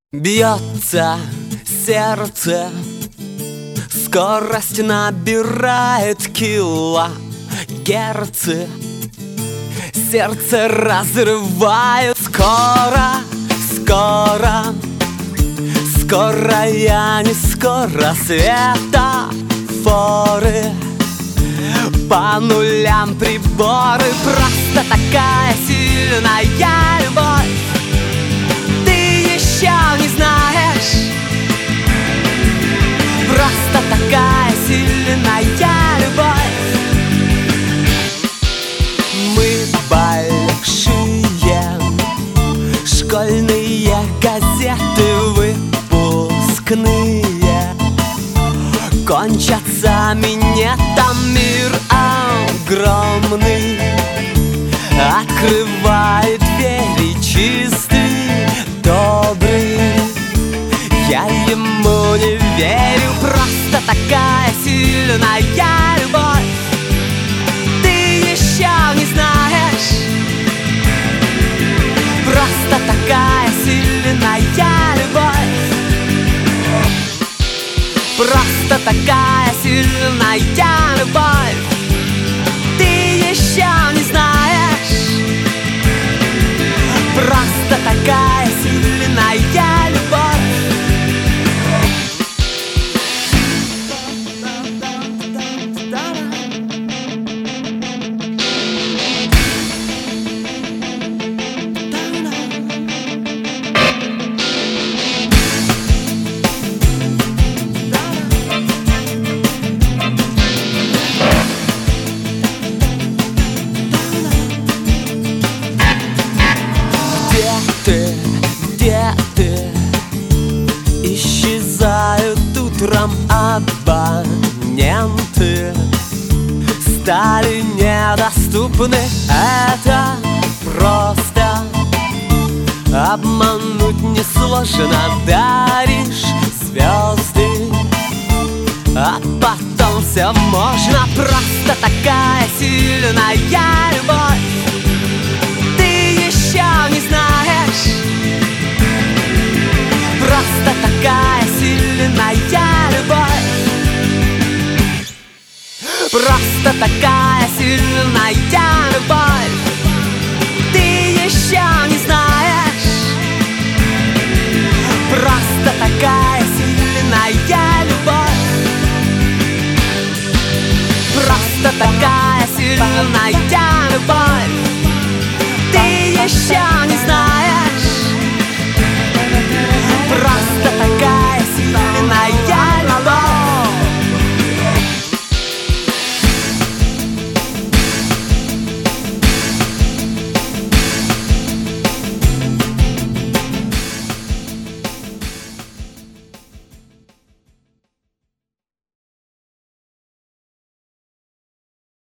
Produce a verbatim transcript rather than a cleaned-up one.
Бьется сердце, скорость набирает килогерцы. Сердце разрывает скоро, скоро, скоро, я не скоро. Светофоры по нулям, приборы. Просто такая сильная любовь, ты еще не знаешь. Просто такая сильная любовь. Мы большие, школьные газеты выпускные кончатся минетом, мир огромный открывает двери, чистый, добрый. Я ему не верю, просто такая сильная любовь, ты еще не знаешь. Просто такая сильная любовь, просто такая сильная любовь, ты еще не знаешь. Просто такая сильная любовь. Где ты? Исчезают утром абоненты, стали недоступны. Это просто обмануть несложно. Даришь звезды, а потом все можно. Просто такая сильная любовь, ты еще не знаешь.